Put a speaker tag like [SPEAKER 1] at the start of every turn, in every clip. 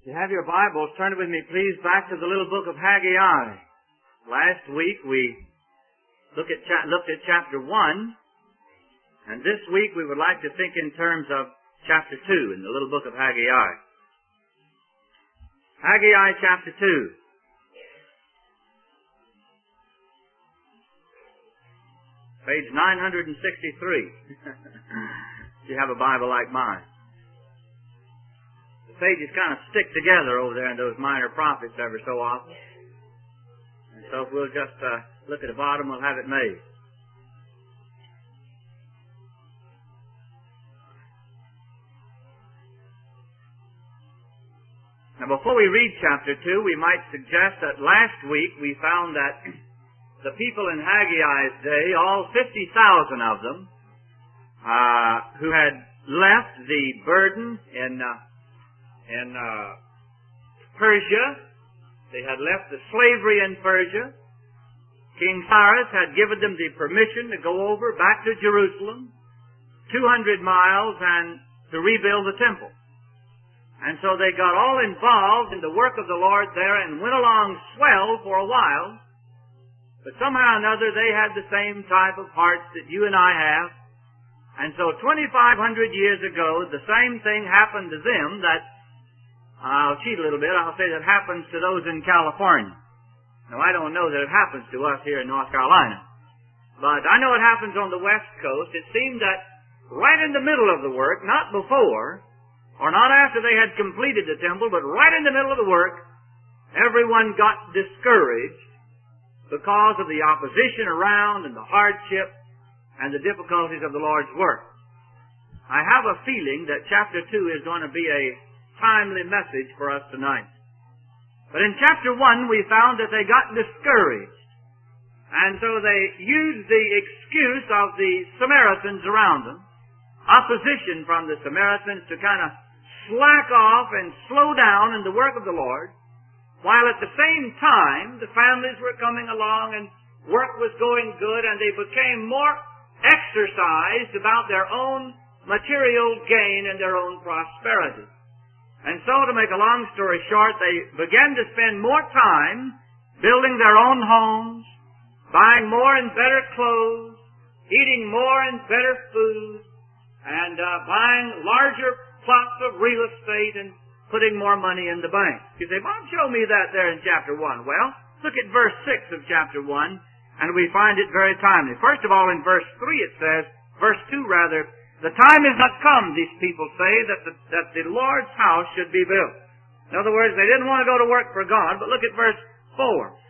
[SPEAKER 1] If you have your Bibles, turn with me, please, back to the little book of Haggai. Last week we looked at chapter 1, and this week we would like to think in terms of chapter 2 in the little book of Haggai. Haggai chapter 2. Page 963. If you have a Bible like mine. The pages kind of stick together over there in those minor prophets every so often. And so if we'll just look at the bottom, we'll have it made. Now before we read chapter 2, we might suggest that last week we found that the people in Haggai's day, all 50,000 of them, who had left the burden in Persia, they had left the slavery in Persia. King Cyrus had given them the permission to go over back to Jerusalem, 200 miles, and to rebuild the temple. And so they got all involved in the work of the Lord there and went along swell for a while. But somehow or another they had the same type of hearts that you and I have. And so 2,500 years ago, the same thing happened to them that, I'll cheat a little bit, I'll say that happens to those in California. Now I don't know that it happens to us here in North Carolina. But I know it happens on the West Coast. It seemed that right in the middle of the work, not before, or not after they had completed the temple, but right in the middle of the work, everyone got discouraged because of the opposition around and the hardship and the difficulties of the Lord's work. I have a feeling that chapter 2 is going to be a timely message for us tonight. But in chapter 1 we found that they got discouraged. And so they used the excuse of the Samaritans around them, opposition from the Samaritans, to kind of slack off and slow down in the work of the Lord, while at the same time the families were coming along and work was going good, and they became more exercised about their own material gain and their own prosperity. And so, to make a long story short, they began to spend more time building their own homes, buying more and better clothes, eating more and better food, and buying larger plots of real estate and putting more money in the bank. You say, Bob, show me that there in chapter 1. Well, look at verse 6 of chapter 1, and we find it very timely. First of all, in verse 3 it says, verse 2 rather, the time is not come, these people say, that the Lord's house should be built. In other words, they didn't want to go to work for God, but look at verse 4.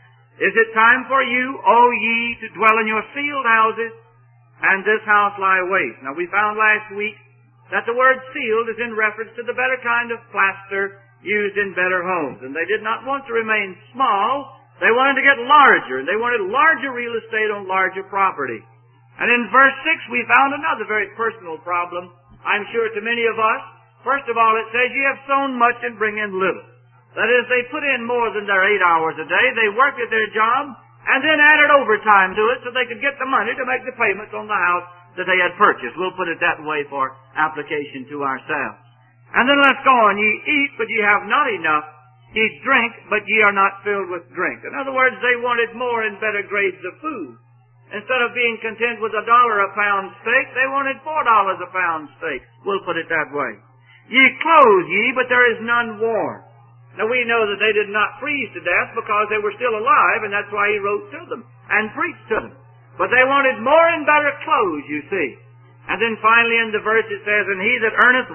[SPEAKER 1] Is it time for you, O ye, to dwell in your sealed houses, and this house lie waste? Now we found last week that the word sealed is in reference to the better kind of plaster used in better homes. And they did not want to remain small. They wanted to get larger. They wanted larger real estate on larger property. And in verse 6 we found another very personal problem, I'm sure to many of us. First of all, it says, ye have sown much and bring in little. That is, they put in more than their 8 hours a day. They worked at their job and then added overtime to it so they could get the money to make the payments on the house that they had purchased. We'll put it that way for application to ourselves. And then let's go on. Ye eat, but ye have not enough. Ye drink, but ye are not filled with drink. In other words, they wanted more and better grades of food. Instead of being content with $1 a pound steak, they wanted $4 a pound steak. We'll put it that way. Ye clothe ye, but there is none warm. Now we know that they did not freeze to death because they were still alive, and that's why he wrote to them and preached to them. But they wanted more and better clothes, you see. And then finally in the verse it says, and he that earneth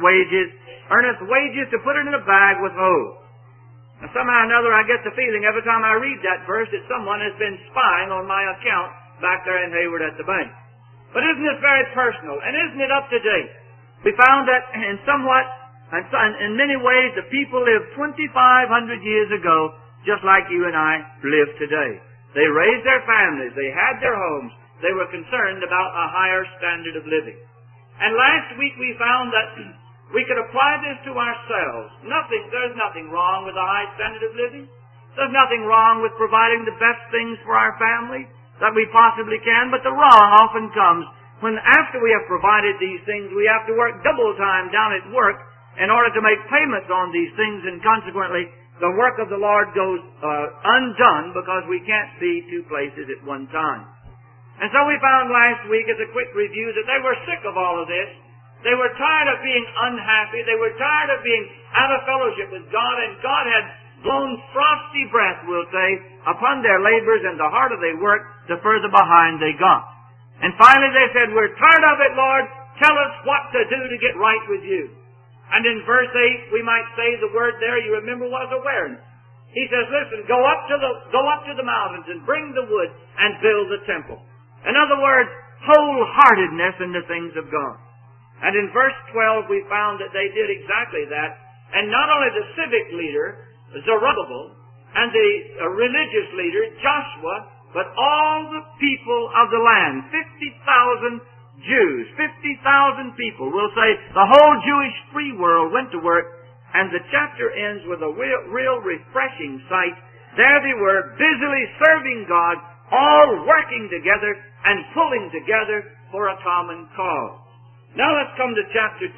[SPEAKER 1] wages to put it in a bag with holes. Now somehow or another I get the feeling every time I read that verse that someone has been spying on my account back there in Hayward at the bank. But isn't this very personal? And isn't it up to date? We found that in many ways the people lived 2,500 years ago just like you and I live today. They raised their families. They had their homes. They were concerned about a higher standard of living. And last week we found that we could apply this to ourselves. There's nothing wrong with a high standard of living. There's nothing wrong with providing the best things for our family that we possibly can, but the wrong often comes when after we have provided these things, we have to work double time down at work in order to make payments on these things, and consequently the work of the Lord goes undone because we can't be two places at one time. And so we found last week as a quick review that they were sick of all of this. They were tired of being unhappy. They were tired of being out of fellowship with God, and God had blown frosty breath, we'll say, upon their labors and the harder they worked, the further behind they got. And finally they said, we're tired of it, Lord. Tell us what to do to get right with you. And in verse 8, we might say the word there, you remember, was awareness. He says, listen, go up to the mountains and bring the wood and build the temple. In other words, wholeheartedness in the things of God. And in verse 12, we found that they did exactly that. And not only the civic leader, Zerubbabel, and the religious leader, Joshua, but all the people of the land, 50,000 Jews, 50,000 people. We'll say the whole Jewish free world went to work, and the chapter ends with a real refreshing sight. There they were, busily serving God, all working together and pulling together for a common cause. Now let's come to chapter 2.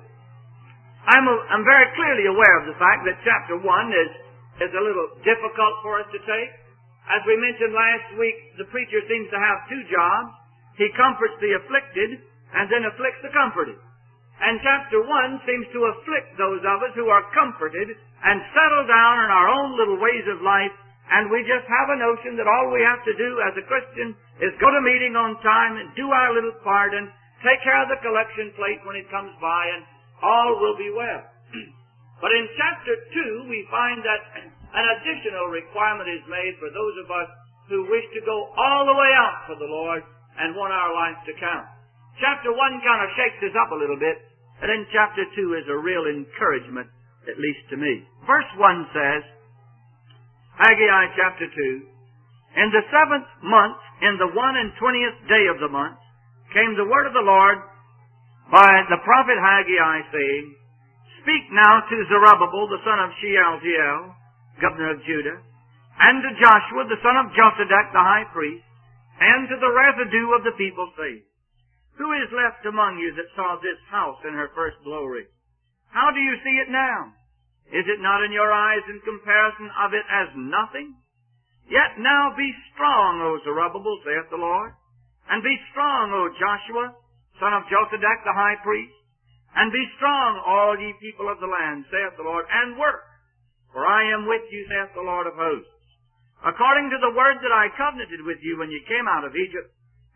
[SPEAKER 1] I'm very clearly aware of the fact that chapter 1 is a little difficult for us to take. As we mentioned last week, the preacher seems to have two jobs. He comforts the afflicted and then afflicts the comforted. And chapter 1 seems to afflict those of us who are comforted and settle down in our own little ways of life, and we just have a notion that all we have to do as a Christian is go to meeting on time and do our little part and take care of the collection plate when it comes by, and all will be well. But in chapter 2, we find that an additional requirement is made for those of us who wish to go all the way out for the Lord and want our life to count. Chapter 1 kind of shakes us up a little bit, and then chapter 2 is a real encouragement, at least to me. Verse 1 says, Haggai chapter 2, in the 7th month, in the 21st day of the month, came the word of the Lord by the prophet Haggai, saying, Speak now to Zerubbabel, the son of Shealtiel, governor of Judah, and to Joshua, the son of Josedech, the high priest, and to the residue of the people, saying, Who is left among you that saw this house in her first glory? How do you see it now? Is it not in your eyes in comparison of it as nothing? Yet now be strong, O Zerubbabel, saith the Lord, and be strong, O Joshua, son of Josedech, the high priest, and be strong, all ye people of the land, saith the Lord, and work, for I am with you, saith the Lord of hosts. According to the word that I covenanted with you when ye came out of Egypt,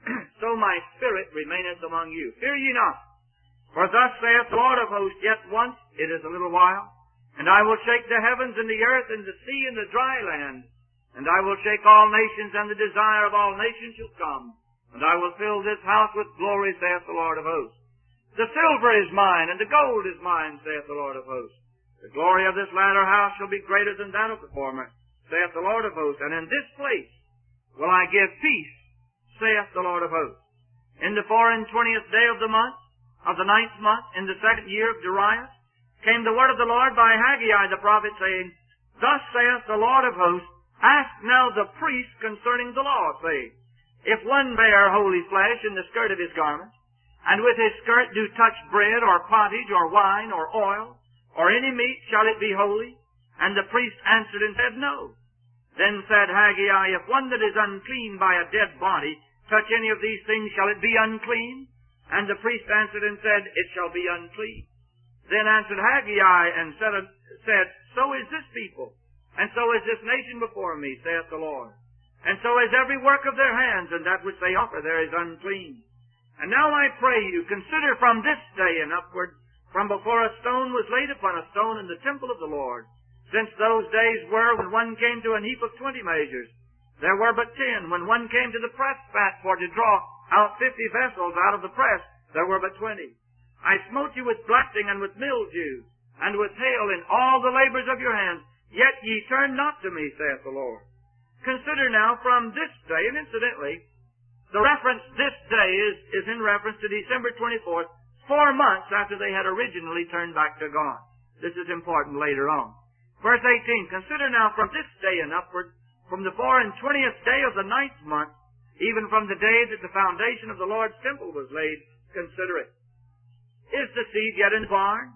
[SPEAKER 1] so my spirit remaineth among you. Fear ye not, for thus saith the Lord of hosts, yet once, it is a little while, and I will shake the heavens and the earth and the sea and the dry land, and I will shake all nations, and the desire of all nations shall come, and I will fill this house with glory, saith the Lord of hosts. The silver is mine, and the gold is mine, saith the Lord of hosts. The glory of this latter house shall be greater than that of the former, saith the Lord of hosts. And in this place will I give peace, saith the Lord of hosts. In the 24th day of the month, of the 9th month, in the 2nd year of Darius, came the word of the Lord by Haggai the prophet, saying, Thus saith the Lord of hosts, Ask now the priest concerning the law, saying, If one bear holy flesh in the skirt of his garment, and with his skirt do touch bread, or pottage, or wine, or oil, or any meat, shall it be holy? And the priest answered and said, No. Then said Haggai, If one that is unclean by a dead body touch any of these things, shall it be unclean? And the priest answered and said, It shall be unclean. Then answered Haggai and said, So is this people, and so is this nation before me, saith the Lord. And so is every work of their hands, and that which they offer there is unclean. And now I pray you, consider from this day and upward, from before a stone was laid upon a stone in the temple of the Lord, since those days were when one came to an heap of 20 measures. There were but 10. When one came to the press vat for to draw out 50 vessels out of the press, there were but 20. I smote you with blasting and with mildew, and with hail in all the labors of your hands, yet ye turn not to me, saith the Lord. Consider now from this day, and incidentally, the reference this day is in reference to December 24th, 4 months after they had originally turned back to God. This is important later on. Verse 18, Consider now from this day and upward, from the 24th day of the 9th month, even from the day that the foundation of the Lord's temple was laid, consider it. Is the seed yet in the barn?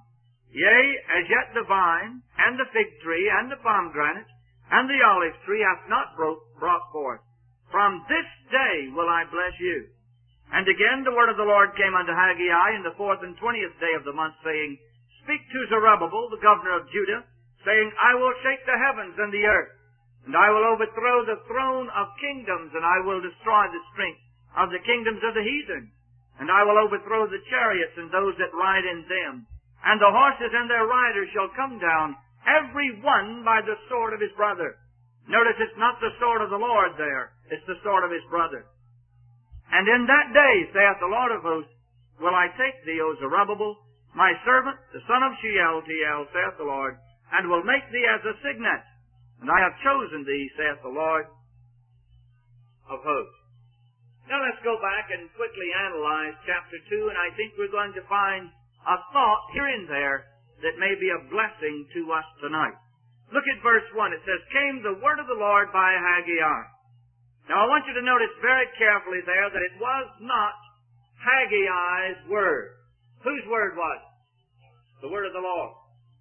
[SPEAKER 1] Yea, as yet the vine, and the fig tree, and the pomegranate, and the olive tree hath not brought forth. From this day will I bless you. And again the word of the Lord came unto Haggai in the 4th and 20th day of the month, saying, Speak to Zerubbabel, the governor of Judah, saying, I will shake the heavens and the earth, and I will overthrow the throne of kingdoms, and I will destroy the strength of the kingdoms of the heathen. And I will overthrow the chariots and those that ride in them. And the horses and their riders shall come down, every one by the sword of his brother. Notice it's not the sword of the Lord there, it's the sword of his brother. And in that day, saith the Lord of hosts, will I take thee, O Zerubbabel, my servant, the son of Shealtiel, saith the Lord, and will make thee as a signet. And I have chosen thee, saith the Lord of hosts. Now let's go back and quickly analyze chapter 2, and I think we're going to find a thought here and there that may be a blessing to us tonight. Look at verse 1. It says, Came the word of the Lord by Haggai. Now I want you to notice very carefully there that it was not Haggai's word. Whose word was it? The word of the Lord.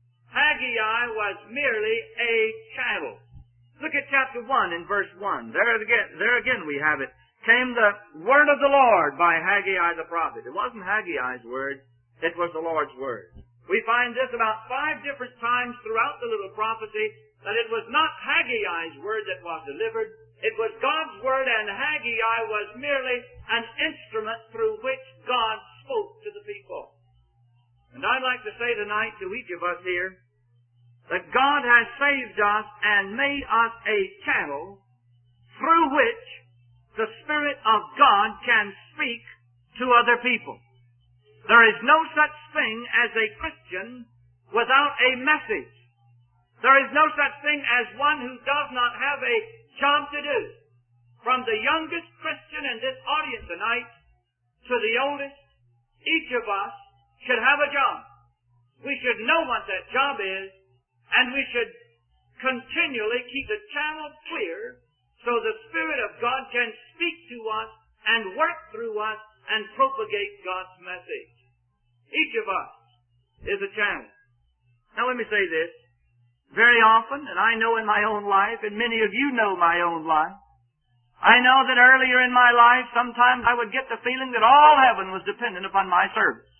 [SPEAKER 1] Haggai was merely a channel. Look at chapter 1 in verse 1. There again we have it. Came the word of the Lord by Haggai the prophet. It wasn't Haggai's word. It was the Lord's word. We find this about 5 different times throughout the little prophecy, that it was not Haggai's word that was delivered. It was God's word, and Haggai was merely an instrument through which God spoke to the people. And I'd like to say tonight to each of us here that God has saved us and made us a channel through which the Spirit of God can speak to other people. There is no such thing as a Christian without a message. There is no such thing as one who does not have a job to do. From the youngest Christian in this audience tonight to the oldest, each of us should have a job. We should know what that job is, and we should continually keep the channel clear so the Spirit of God can speak to us and work through us and propagate God's message. Each of us is a channel. Now let me say this. Very often, and I know in my own life, and many of you know my own life, I know that earlier in my life, sometimes I would get the feeling that all heaven was dependent upon my service.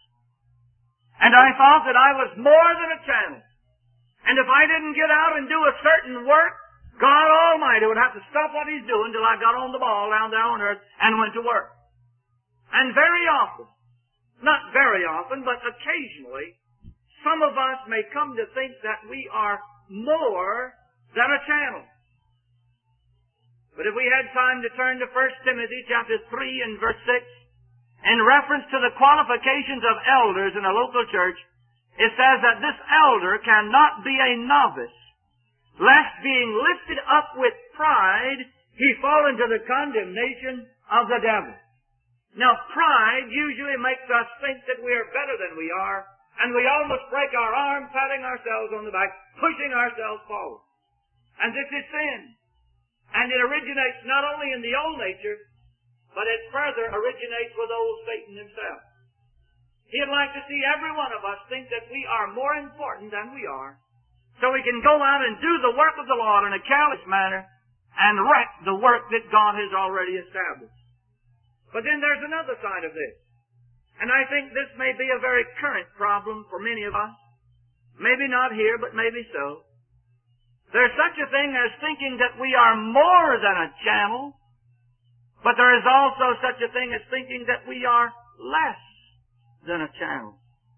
[SPEAKER 1] And I thought that I was more than a channel. And if I didn't get out and do a certain work, God Almighty would have to stop what He's doing till I got on the ball down there on earth and went to work. And very often, not very often, but occasionally, some of us may come to think that we are more than a channel. But if we had time to turn to 1 Timothy chapter 3 and verse 6, in reference to the qualifications of elders in a local church, it says that this elder cannot be a novice, lest being lifted up with pride, he fall into the condemnation of the devil. Now, pride usually makes us think that we are better than we are, and we almost break our arm, patting ourselves on the back, pushing ourselves forward. And this is sin. And it originates not only in the old nature, but it further originates with old Satan himself. He'd like to see every one of us think that we are more important than we are, so we can go out and do the work of the Lord in a careless manner and wreck the work that God has already established. But then there's another side of this. And I think this may be a very current problem for many of us. Maybe not here, but maybe so. There's such a thing as thinking that we are more than a channel, but there is also such a thing as thinking that we are less than a channel.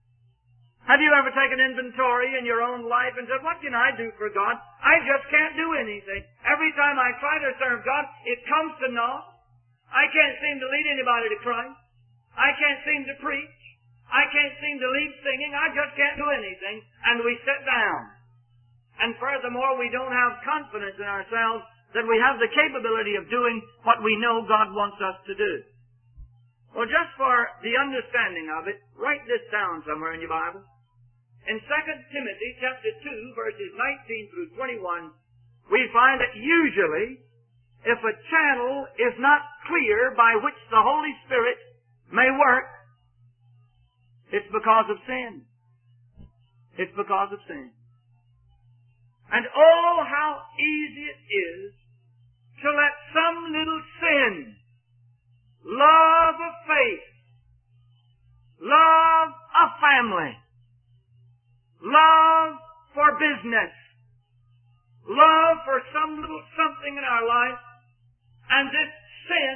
[SPEAKER 1] Have you ever taken inventory in your own life and said, what can I do for God? I just can't do anything. Every time I try to serve God, it comes to naught. I can't seem to lead anybody to Christ. I can't seem to preach. I can't seem to lead singing. I just can't do anything. And we sit down. And furthermore, we don't have confidence in ourselves that we have the capability of doing what we know God wants us to do. Well, just for the understanding of it, write this down somewhere in your Bible. In 2 Timothy chapter 2, verses 19 through 21, we find that usually, if a channel is not clear by which the Holy Spirit may work, it's because of sin. It's because of sin. And oh, how easy it is to let some little sin, love of faith, love of family, love for business, love for some little something in our life, and this sin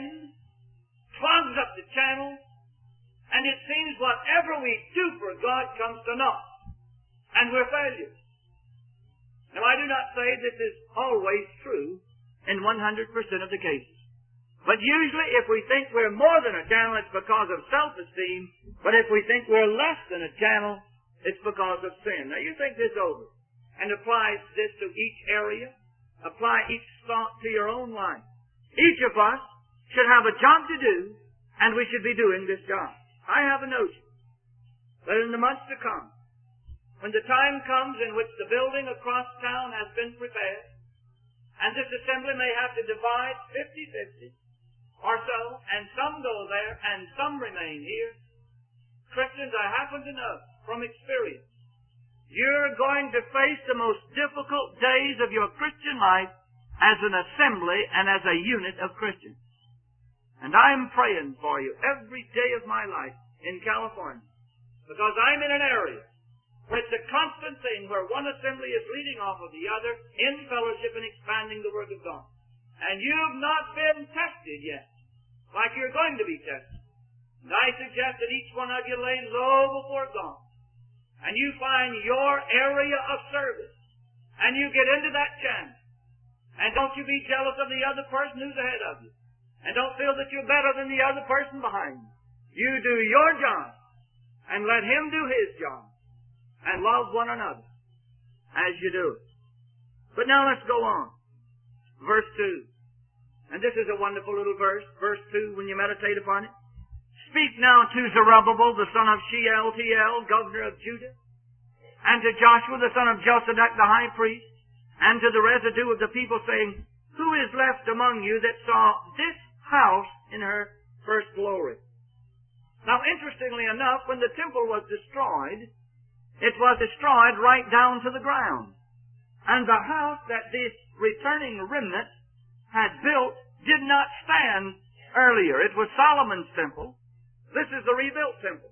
[SPEAKER 1] clogs up the channel, and it seems whatever we do for God comes to naught, and we're failures. Now, I do not say this is always true in 100% of the cases. But usually, if we think we're more than a channel, it's because of self-esteem. But if we think we're less than a channel, it's because of sin. Now, you think this over and apply this to each area. Apply each thought to your own life. Each of us should have a job to do, and we should be doing this job. I have a notion that in the months to come, when the time comes in which the building across town has been prepared, and this assembly may have to divide 50-50 or so, and some go there and some remain here, Christians, I happen to know from experience, you're going to face the most difficult days of your Christian life as an assembly and as a unit of Christians. And I'm praying for you every day of my life in California, because I'm in an area where it's a constant thing where one assembly is leading off of the other in fellowship and expanding the Word of God. And you've not been tested yet, like you're going to be tested. And I suggest that each one of you lay low before God, and you find your area of service, and you get into that channel. And don't you be jealous of the other person who's ahead of you. And don't feel that you're better than the other person behind you. You do your job, and let him do his job. And love one another as you do it. But now let's go on. Verse 2. And this is a wonderful little verse. Verse 2, when you meditate upon it. Speak now to Zerubbabel, the son of Shealtiel, governor of Judah, and to Joshua, the son of Josedech, the high priest, and to the residue of the people, saying, Who is left among you that saw this house in her first glory? Now, interestingly enough, when the temple was destroyed, it was destroyed right down to the ground. And the house that this returning remnant had built did not stand earlier. It was Solomon's temple. This is the rebuilt temple.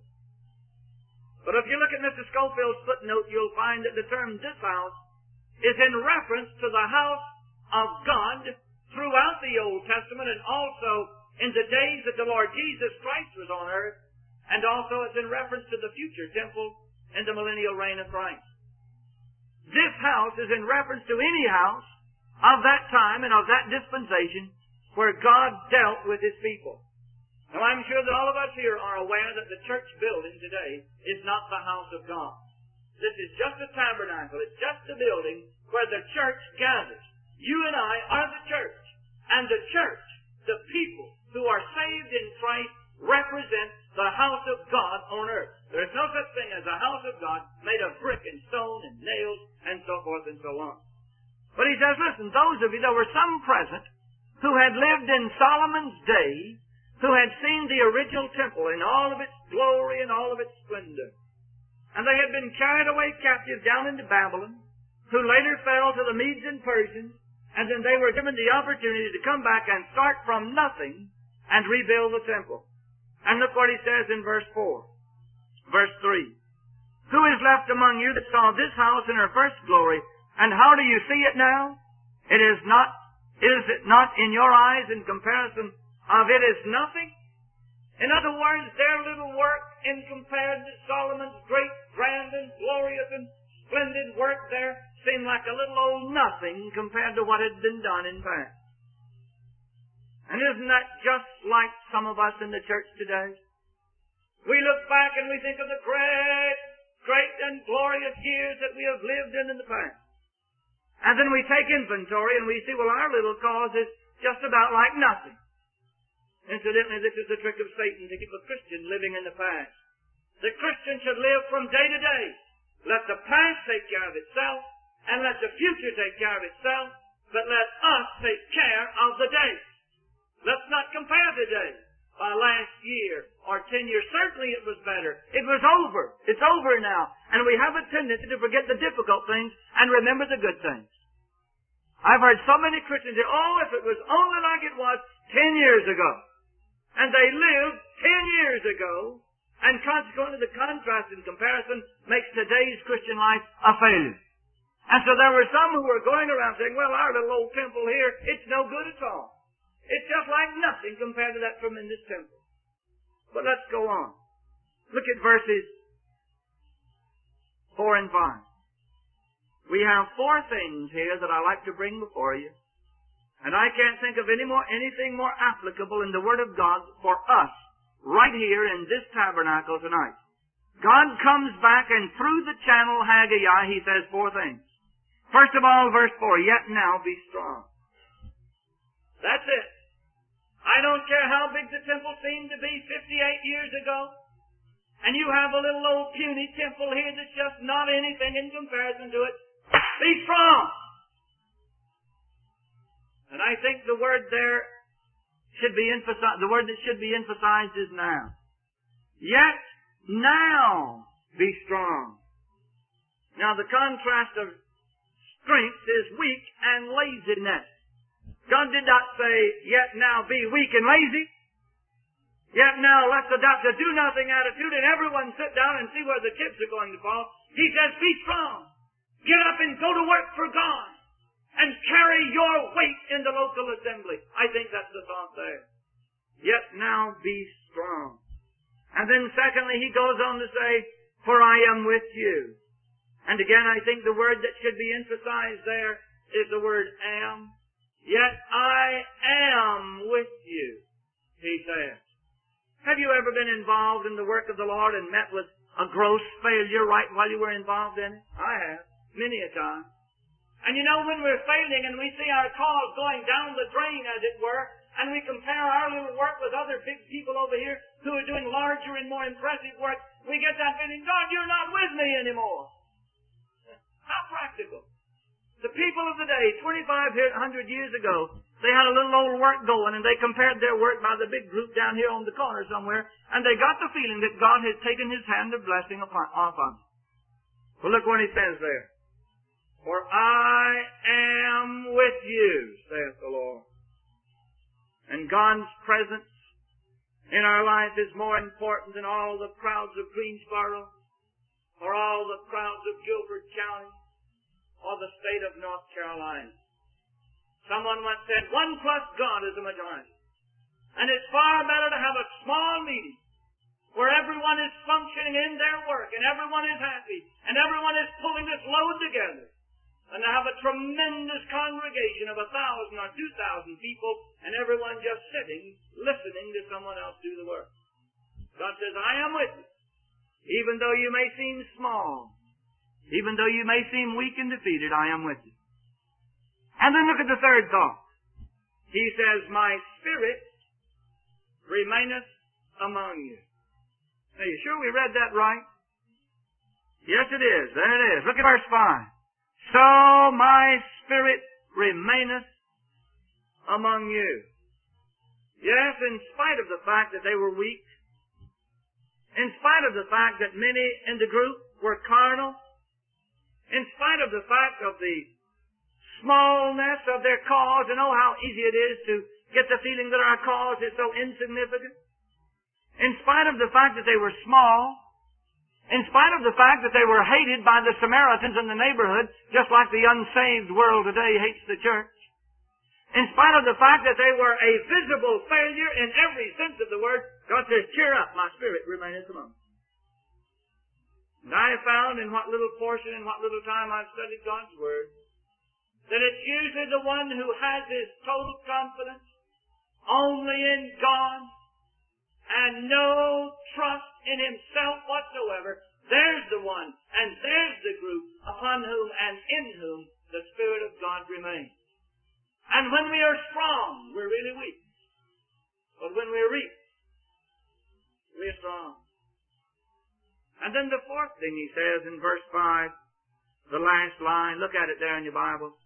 [SPEAKER 1] But if you look at Mr. Scofield's footnote, you'll find that the term this house is in reference to the house of God throughout the Old Testament, and also in the days that the Lord Jesus Christ was on earth, and also it's in reference to the future temple in the millennial reign of Christ. This house is in reference to any house of that time and of that dispensation where God dealt with His people. Now, I'm sure that all of us here are aware that the church building today is not the house of God. This is just a tabernacle. It's just a building where the church gathers. You and I are the church. And the church, the people who are saved in Christ, represent the house of God on earth. There is no such thing as a house of God made of brick and stone and nails and so forth and so on. But he says, listen, those of you, there were some present who had lived in Solomon's day, who had seen the original temple in all of its glory and all of its splendor. And they had been carried away captive down into Babylon, who later fell to the Medes and Persians, and then they were given the opportunity to come back and start from nothing and rebuild the temple. And look what he says in verse 4. Verse 3. Who is left among you that saw this house in her first glory? And how do you see it now? Is it not in your eyes in comparison of it is nothing? In other words, their little work in compared to Solomon's great, grand, and glorious and splendid work there seemed like a little old nothing compared to what had been done in past. And isn't that just like some of us in the church today? We look back and we think of the great and glorious years that we have lived in the past. And then we take inventory and we see, well, our little cause is just about like nothing. Incidentally, this is the trick of Satan to keep a Christian living in the past. The Christian should live from day to day. Let the past take care of itself, and let the future take care of itself, but let us take care of the day. Let's not compare today by last year or 10 years. Certainly it was better. It was over. It's over now. And we have a tendency to forget the difficult things and remember the good things. I've heard so many Christians say, oh, if it was only like it was 10 years ago. And they lived 10 years ago, and consequently the contrast and comparison makes today's Christian life a failure. And so there were some who were going around saying, well, our little old temple here, it's no good at all. It's just like nothing compared to that tremendous temple. But let's go on. Look at verses 4 and 5. We have 4 things here that I like to bring before you. And I can't think of anything more applicable in the Word of God for us right here in this tabernacle tonight. God comes back and through the channel Haggai, He says 4 things. First of all, verse 4, yet now be strong. That's it. I don't care how big the temple seemed to be 58 years ago, and you have a little old puny temple here that's just not anything in comparison to it. Be strong. And I think the word there should be emphasized, the word that should be emphasized is now. Yet now be strong. Now the contrast of strength is weak and laziness. God did not say, yet now be weak and lazy. Yet now let the doctor do nothing attitude and everyone sit down and see where the chips are going to fall. He says, be strong. Get up and go to work for God. And carry your weight in the local assembly. I think that's the thought there. Yet now be strong. And then secondly, he goes on to say, for I am with you. And again, I think the word that should be emphasized there is the word am. Yet I am with you, he says. Have you ever been involved in the work of the Lord and met with a gross failure right while you were involved in it? I have, many a time. And you know, when we're failing and we see our cause going down the drain, as it were, and we compare our little work with other big people over here who are doing larger and more impressive work, we get that feeling, God, you're not with me anymore. How practical. The people of the day, 2,500 years ago, they had a little old work going and they compared their work by the big group down here on the corner somewhere, and they got the feeling that God had taken His hand of blessing off them. Well, look what He says there. For I am with you, saith the Lord. And God's presence in our life is more important than all the crowds of Greensboro, or all the crowds of Guilford County, or the state of North Carolina. Someone once said, 1 plus God is a majority. And it's far better to have a small meeting where everyone is functioning in their work and everyone is happy and everyone is pulling this load together, and to have a tremendous congregation of 1,000 or 2,000 people and everyone just sitting, listening to someone else do the work. God says, I am with you. Even though you may seem small, even though you may seem weak and defeated, I am with you. And then look at the third thought. He says, my spirit remaineth among you. Are you sure we read that right? Yes, it is. There it is. Look at verse 5. So my spirit remaineth among you. Yes, in spite of the fact that they were weak, in spite of the fact that many in the group were carnal, in spite of the fact of the smallness of their cause, and oh, how easy it is to get the feeling that our cause is so insignificant, in spite of the fact that they were small, in spite of the fact that they were hated by the Samaritans in the neighborhood, just like the unsaved world today hates the church, in spite of the fact that they were a visible failure in every sense of the word, God says, cheer up, my spirit remaineth among you. And I have found in what little portion, in what little time I've studied God's Word, that it's usually the one who has his total confidence only in God and no trust in himself whatsoever. There's the one, and there's the group upon whom and in whom the Spirit of God remains. And when we are strong, we're really weak. But when we're weak, we're strong. And then the fourth thing he says in verse 5, the last line, look at it there in your Bible.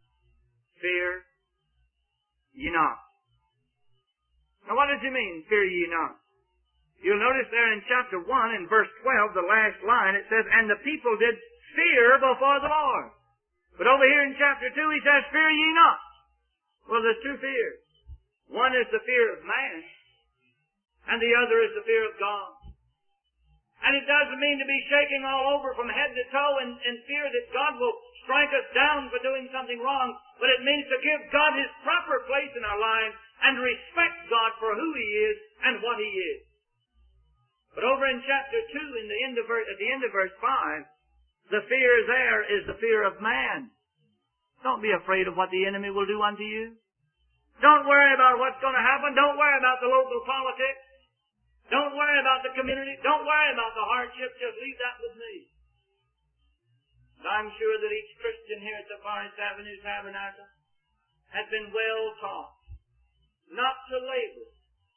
[SPEAKER 1] Fear ye not. Now what does he mean, fear ye not? You'll notice there in chapter 1 in verse 12, the last line, it says, and the people did fear before the Lord. But over here in chapter 2, he says, fear ye not. Well, there's two fears. One is the fear of man, and the other is the fear of God. And it doesn't mean to be shaking all over from head to toe in fear that God will strike us down for doing something wrong, but it means to give God His proper place in our lives and respect God for who He is and what He is. But over in chapter 2, at the end of verse 5, the fear there is the fear of man. Don't be afraid of what the enemy will do unto you. Don't worry about what's going to happen. Don't worry about the local politics. Don't worry about the community. Don't worry about the hardship. Just leave that with me. And I'm sure that each Christian here at the Forest Avenue Tabernacle has been well taught not to labor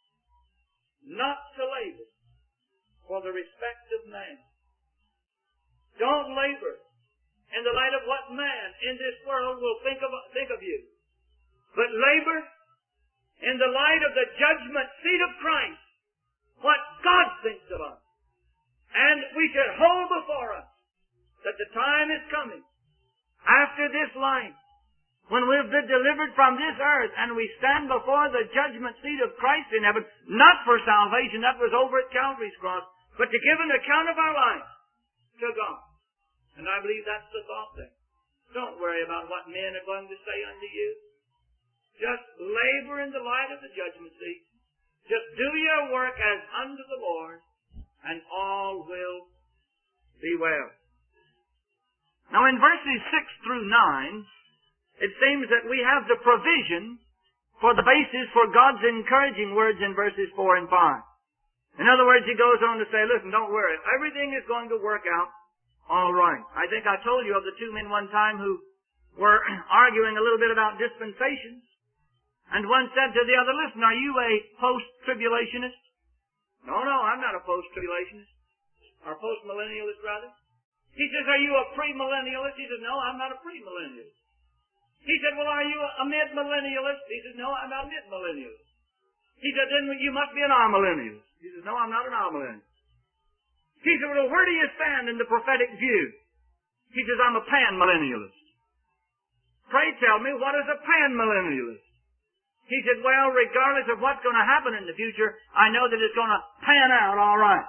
[SPEAKER 1] for the respect of man. Don't labor in the light of what man in this world will think of you, but labor in the light of the judgment seat of Christ, what God thinks of us. And we should hold before us that the time is coming after this life when we've been delivered from this earth and we stand before the judgment seat of Christ in heaven, not for salvation, that was over at Calvary's cross, but to give an account of our life to God. And I believe that's the thought there. Don't worry about what men are going to say unto you. Just labor in the light of the judgment seat. Just do your work as unto the Lord, and all will be well. Now in verses 6 through 9, it seems that we have the provision for the basis for God's encouraging words in verses 4 and 5. In other words, he goes on to say, listen, don't worry. Everything is going to work out all right. I think I told you of the two men one time who were arguing a little bit about dispensations. And one said to the other, listen, are you a post-tribulationist? No, I'm not a post-tribulationist. Or post-millennialist, rather. He says, are you a premillennialist? He says, no, I'm not a premillennialist. He said, well, are you a mid-millennialist? He says, no, I'm not a mid-millennialist. He said, then you must be an amillennialist. He says, no, I'm not an amillennialist. He said, well, where do you stand in the prophetic view? He says, I'm a panmillennialist. Pray tell me, what is a panmillennialist? He said, well, regardless of what's going to happen in the future, I know that it's going to pan out all right.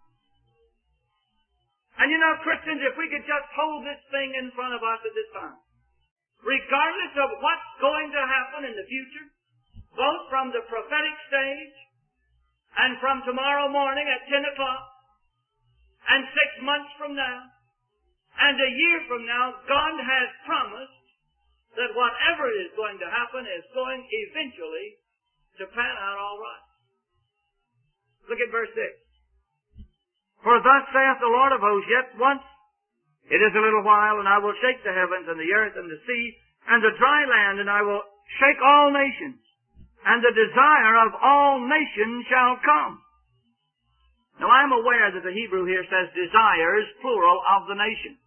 [SPEAKER 1] And you know, Christians, if we could just hold this thing in front of us at this time, regardless of what's going to happen in the future, both from the prophetic stage and from tomorrow morning at 10 o'clock, and 6 months from now, and a year from now, God has promised that whatever is going to happen is going eventually to pan out all right. Look at verse 6. For thus saith the Lord of hosts, yet once it is a little while, and I will shake the heavens and the earth and the sea and the dry land, and I will shake all nations, and the desire of all nations shall come. Now I'm aware that the Hebrew here says desires, plural, of the nations.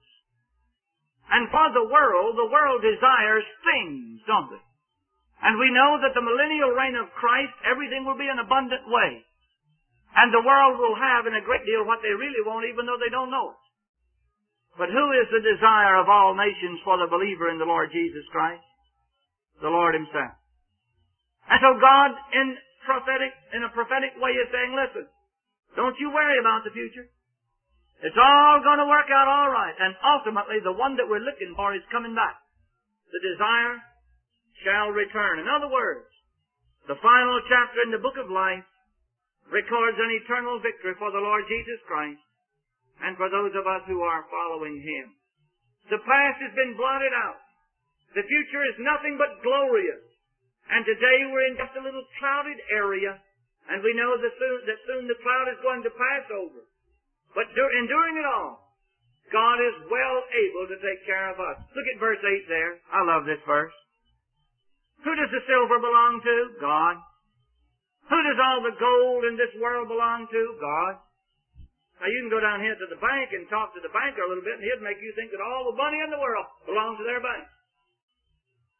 [SPEAKER 1] And for the world desires things, don't it? And we know that the millennial reign of Christ, everything will be an abundant way. And the world will have in a great deal what they really want, even though they don't know it. But who is the desire of all nations for the believer in the Lord Jesus Christ? The Lord Himself. And so God, in a prophetic way, is saying, listen, don't you worry about the future. It's all going to work out all right. And ultimately, the one that we're looking for is coming back. The desire shall return. In other words, the final chapter in the book of life records an eternal victory for the Lord Jesus Christ and for those of us who are following Him. The past has been blotted out. The future is nothing but glorious. And today we're in just a little clouded area. And we know that soon the cloud is going to pass over. But enduring it all, God is well able to take care of us. Look at verse 8 there. I love this verse. Who does the silver belong to? God. Who does all the gold in this world belong to? God. Now you can go down here to the bank and talk to the banker a little bit, and he'd make you think that all the money in the world belongs to their bank.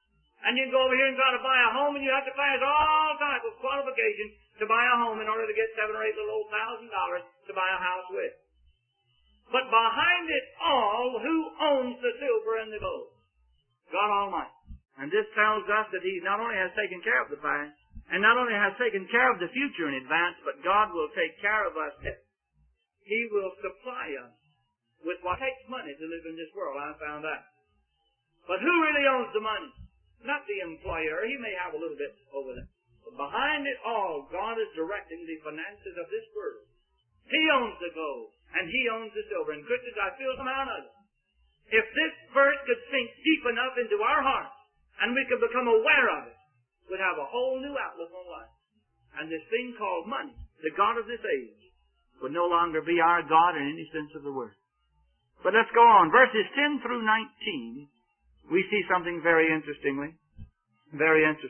[SPEAKER 1] And you can go over here and try to buy a home, and you have to pass all type of qualifications to buy a home in order to get $7,000 or $8,000 to buy a house with. But behind it all, who owns the silver and the gold? God Almighty. And this tells us that He not only has taken care of the past, and not only has taken care of the future in advance, but God will take care of us. He will supply us with what takes money to live in this world. I found out. But who really owns the money? Not the employer. He may have a little bit over there. But behind it all, God is directing the finances of this world. He owns the gold, and He owns the silver. And Christians, I feel some out of it. If this verse could sink deep enough into our hearts, and we could become aware of it, we'd have a whole new outlook on life. And this thing called money, the God of this age, would no longer be our God in any sense of the word. But let's go on. Verses 10 through 19, we see something very interesting. In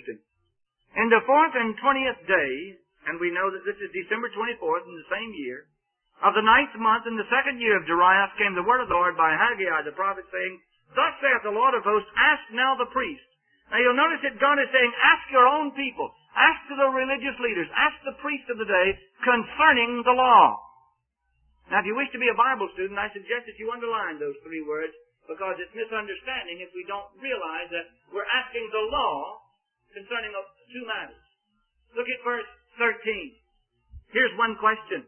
[SPEAKER 1] the 4th and 20th day, and we know that this is December 24th in the same year, of the 9th month in the 2nd year of Darius came the word of the Lord by Haggai the prophet, saying, Thus saith the Lord of hosts, ask now the priest. Now you'll notice that God is saying, ask your own people, ask the religious leaders, ask the priests of the day concerning the law. Now if you wish to be a Bible student, I suggest that you underline those 3 words, because it's misunderstanding if we don't realize that we're asking the law concerning 2 matters. Look at verse 13. Here's one question.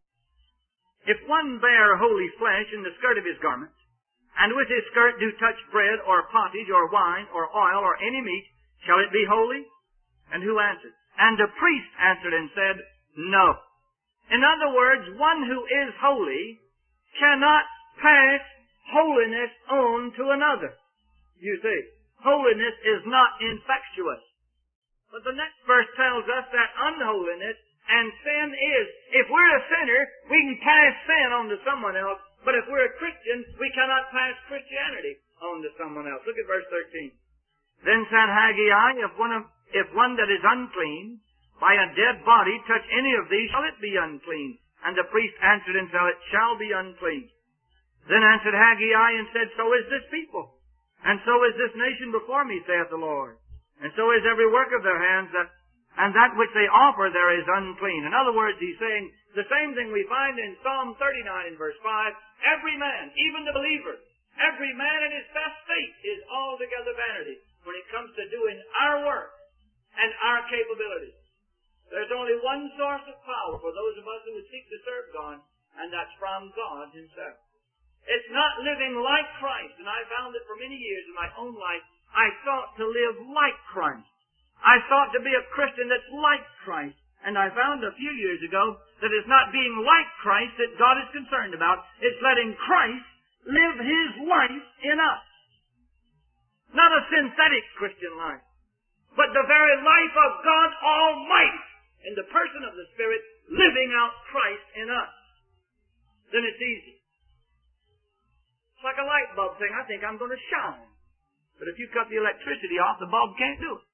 [SPEAKER 1] If one bear holy flesh in the skirt of his garment, and with his skirt do touch bread, or pottage, or wine, or oil, or any meat, shall it be holy? And who answered? And the priest answered and said, No. In other words, one who is holy cannot pass holiness on to another. You see, holiness is not infectious. But the next verse tells us that unholiness and sin is. If we're a sinner, we can pass sin on to someone else. But if we're a Christian, we cannot pass Christianity on to someone else. Look at verse 13. Then said Haggai, if one that is unclean by a dead body touch any of these, shall it be unclean? And the priest answered and said, It shall be unclean. Then answered Haggai and said, So is this people, and so is this nation before me, saith the Lord. And so is every work of their hands, and that which they offer there is unclean. In other words, he's saying the same thing we find in Psalm 39 in verse 5. Every man, even the believer, every man in his best state is altogether vanity when it comes to doing our work and our capabilities. There's only one source of power for those of us who would seek to serve God, and that's from God Himself. It's not living like Christ, and I found that for many years in my own life, I sought to live like Christ. I sought to be a Christian that's like Christ. And I found a few years ago that it's not being like Christ that God is concerned about. It's letting Christ live His life in us. Not a synthetic Christian life, but the very life of God Almighty in the person of the Spirit living out Christ in us. Then it's easy. It's like a light bulb thing. I think I'm going to shine. But if you cut the electricity off, the bulb can't do it.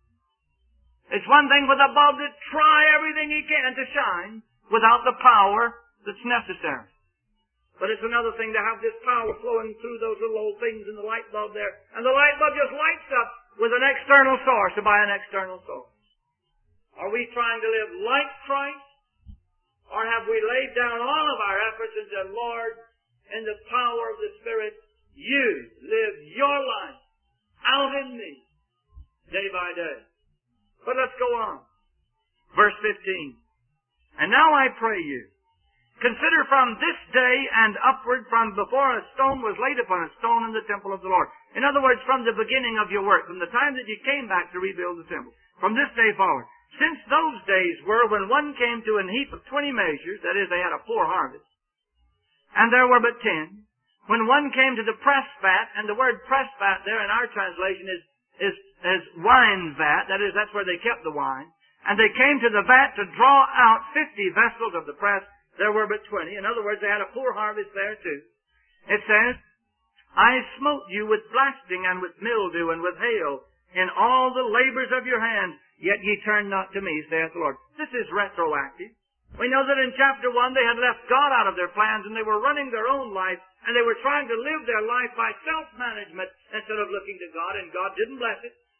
[SPEAKER 1] It's one thing for the bulb to try everything he can to shine without the power that's necessary. But it's another thing to have this power flowing through those little old things in the light bulb there. And the light bulb just lights up with an external source, to buy an external source. Are we trying to live like Christ? Or have we laid down all of our efforts and said, Lord, in the power of the Spirit, You live Your life out in me, day by day. But let's go on. Verse 15. And now I pray you, consider from this day and upward, from before a stone was laid upon a stone in the temple of the Lord. In other words, from the beginning of your work, from the time that you came back to rebuild the temple, from this day forward. Since those days were when one came to an heap of 20 measures, that is, they had a poor harvest, and there were but 10. When one came to the press vat, and the word press vat there in our translation is wine vat, that is, that's where they kept the wine. And they came to the vat to draw out 50 vessels of the press. There were but 20. In other words, they had a poor harvest there too. It says, I smote you with blasting and with mildew and with hail in all the labors of your hands, yet ye turned not to me, saith the Lord. This is retroactive. We know that in chapter 1 they had left God out of their plans and they were running their own life and they were trying to live their life by self-management instead of looking to God, and God didn't bless it.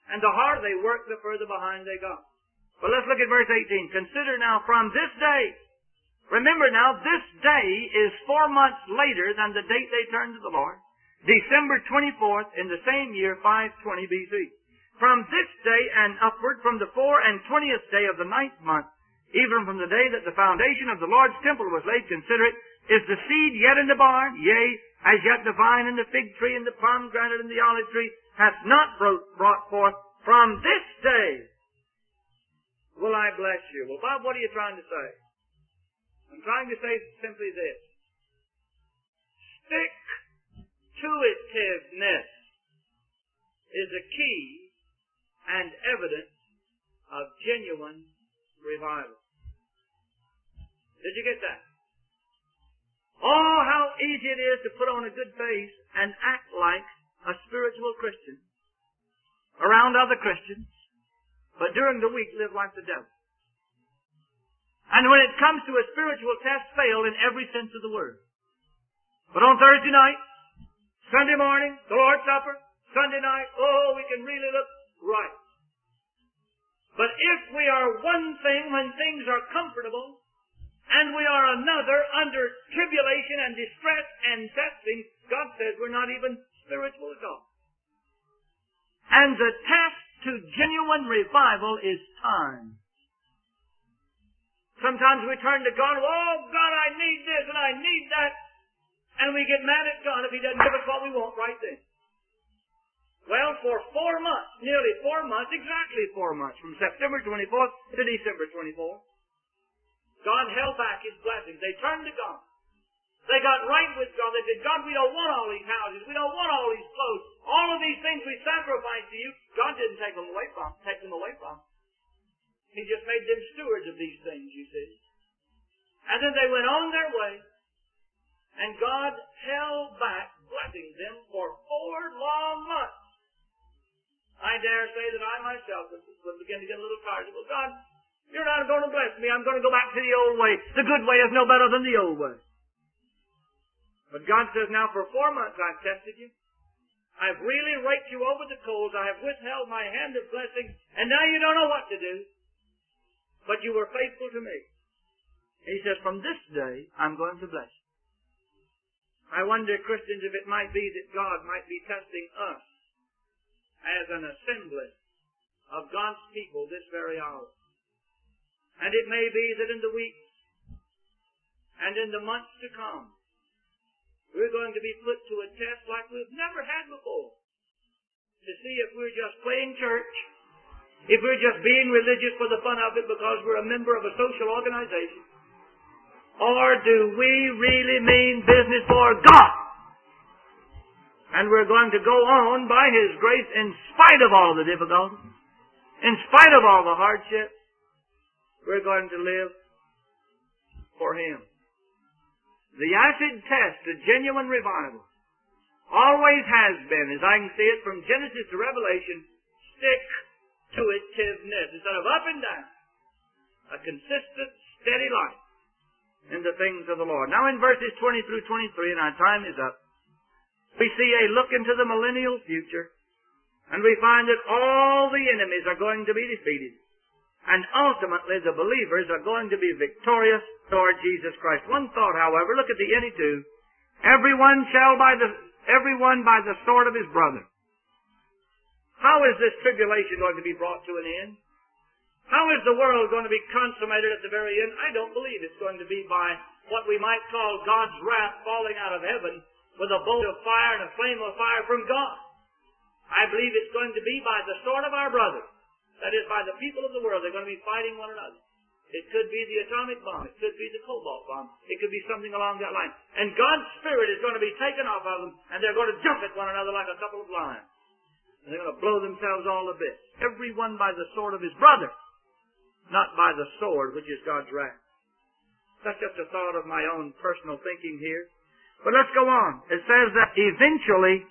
[SPEAKER 1] And the harder they worked, the further behind they got. But let's look at verse 18. Consider now from this day. Remember now, this day is 4 months later than the date they turned to the Lord. December 24th in the same year, 520 BC. From this day and upward, from the 24th day of the 9th month, even from the day that the foundation of the Lord's temple was laid, consider it, is the seed yet in the barn? Yea, as yet the vine and the fig tree and the pomegranate and the olive tree hath not brought forth. From this day will I bless you. Well, Bob, what are you trying to say? I'm trying to say simply this. Stick-to-itiveness is a key and evidence of genuine revival. Did you get that? Oh, how easy it is to put on a good face and act like a spiritual Christian around other Christians, but during the week live like the devil. And when it comes to a spiritual test, fail in every sense of the word. But on Thursday night, Sunday morning, the Lord's Supper, Sunday night, oh, we can really look right. But if we are one thing when things are comfortable, and we are another under tribulation and distress and testing, God says we're not even spiritual at all. And the test to genuine revival is time. Sometimes we turn to God, oh God, I need this and I need that, and we get mad at God if He doesn't give us what we want right then. Well, for 4 months, nearly 4 months, exactly 4 months, from September 24th to December 24th, God held back His blessings. They turned to God. They got right with God. They said, God, we don't want all these houses. We don't want all these clothes. All of these things we sacrifice to you. God didn't take them away from. He just made them stewards of these things, you see. And then they went on their way, and God held back blessing them for 4 long months. I dare say that I myself would begin to get a little tired. Well, God, you're not going to bless me. I'm going to go back to the old way. The good way is no better than the old way. But God says, now for 4 months I've tested you. I've really raked you over the coals. I have withheld my hand of blessing, and now you don't know what to do. But you were faithful to me. He says, from this day I'm going to bless you. I wonder, Christians, if it might be that God might be testing us as an assembly of God's people this very hour. And it may be that in the weeks and in the months to come, we're going to be put to a test like we've never had before, to see if we're just playing church, if we're just being religious for the fun of it because we're a member of a social organization, or do we really mean business for God? And we're going to go on by His grace in spite of all the difficulties, in spite of all the hardships. We're going to live for Him. The acid test of genuine revival always has been, as I can see it from Genesis to Revelation, stick-to-itiveness. Instead of up and down, a consistent, steady life in the things of the Lord. Now in verses 20 through 23, and our time is up, we see a look into the millennial future, and we find that all the enemies are going to be defeated. And ultimately, the believers are going to be victorious toward Jesus Christ. One thought, however, look at the NE2. Everyone by the sword of his brother. How is this tribulation going to be brought to an end? How is the world going to be consummated at the very end? I don't believe it's going to be by what we might call God's wrath falling out of heaven with a bolt of fire and a flame of fire from God. I believe it's going to be by the sword of our brother. That is, by the people of the world. They're going to be fighting one another. It could be the atomic bomb. It could be the cobalt bomb. It could be something along that line. And God's Spirit is going to be taken off of them, and they're going to jump at one another like a couple of lions. And they're going to blow themselves all to bits. Everyone by the sword of his brother, not by the sword, which is God's wrath. That's just a thought of my own personal thinking here. But let's go on. It says that eventually,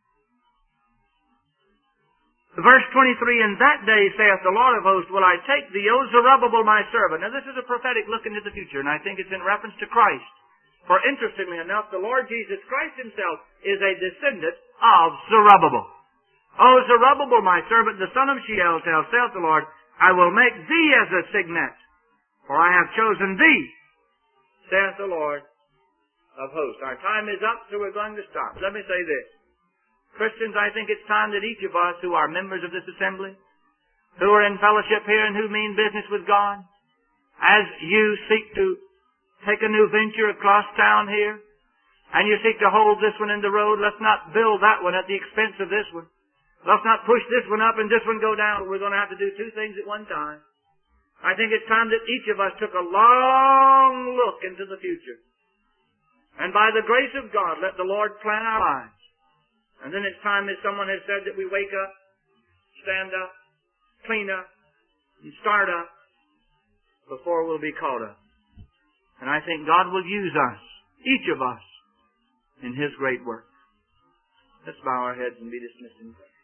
[SPEAKER 1] verse 23, in that day, saith the Lord of hosts, will I take thee, O Zerubbabel, my servant. Now this is a prophetic look into the future, and I think it's in reference to Christ. For interestingly enough, the Lord Jesus Christ Himself is a descendant of Zerubbabel. O Zerubbabel, my servant, the son of Shealtiel, saith the Lord, I will make thee as a signet, for I have chosen thee, saith the Lord of hosts. Our time is up, so we're going to stop. Let me say this. Christians, I think it's time that each of us who are members of this assembly, who are in fellowship here and who mean business with God, as you seek to take a new venture across town here, and you seek to hold this one in the road, let's not build that one at the expense of this one. Let's not push this one up and this one go down. We're going to have to do two things at one time. I think it's time that each of us took a long look into the future. And by the grace of God, let the Lord plan our lives. And then it's time, as someone has said, that we wake up, stand up, clean up, and start up before we'll be caught up. And I think God will use us, each of us, in His great work. Let's bow our heads and be dismissed in prayer.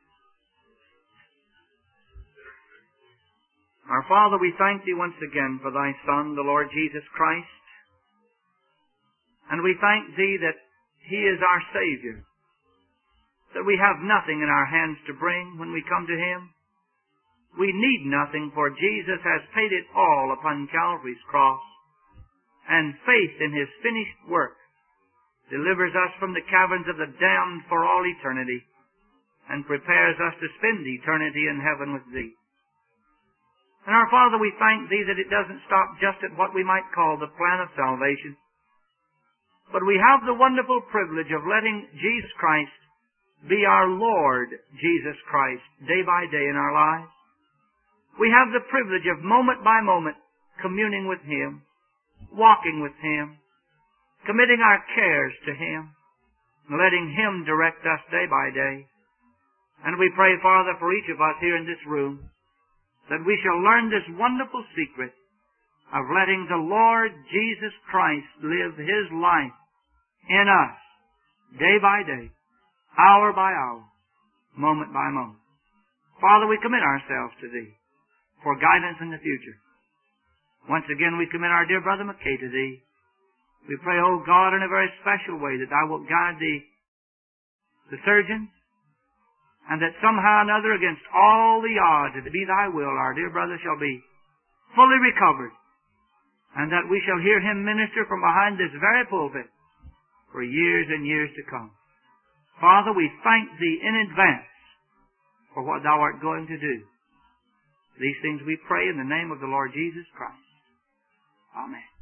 [SPEAKER 1] Our Father, we thank Thee once again for Thy Son, the Lord Jesus Christ. And we thank Thee that He is our Savior, that we have nothing in our hands to bring when we come to Him. We need nothing, for Jesus has paid it all upon Calvary's cross, and faith in His finished work delivers us from the caverns of the damned for all eternity, and prepares us to spend eternity in heaven with Thee. And our Father, we thank Thee that it doesn't stop just at what we might call the plan of salvation, but we have the wonderful privilege of letting Jesus Christ be our Lord Jesus Christ day by day in our lives. We have the privilege of moment by moment communing with Him, walking with Him, committing our cares to Him, and letting Him direct us day by day. And we pray, Father, for each of us here in this room, that we shall learn this wonderful secret of letting the Lord Jesus Christ live His life in us, day by day, hour by hour, moment by moment. Father, we commit ourselves to Thee for guidance in the future. Once again, we commit our dear brother McKay to Thee. We pray, O God, in a very special way that Thou wilt guide the surgeons, and that somehow or another, against all the odds, if it be Thy will, our dear brother shall be fully recovered, and that we shall hear him minister from behind this very pulpit for years and years to come. Father, we thank Thee in advance for what Thou art going to do. These things we pray in the name of the Lord Jesus Christ. Amen.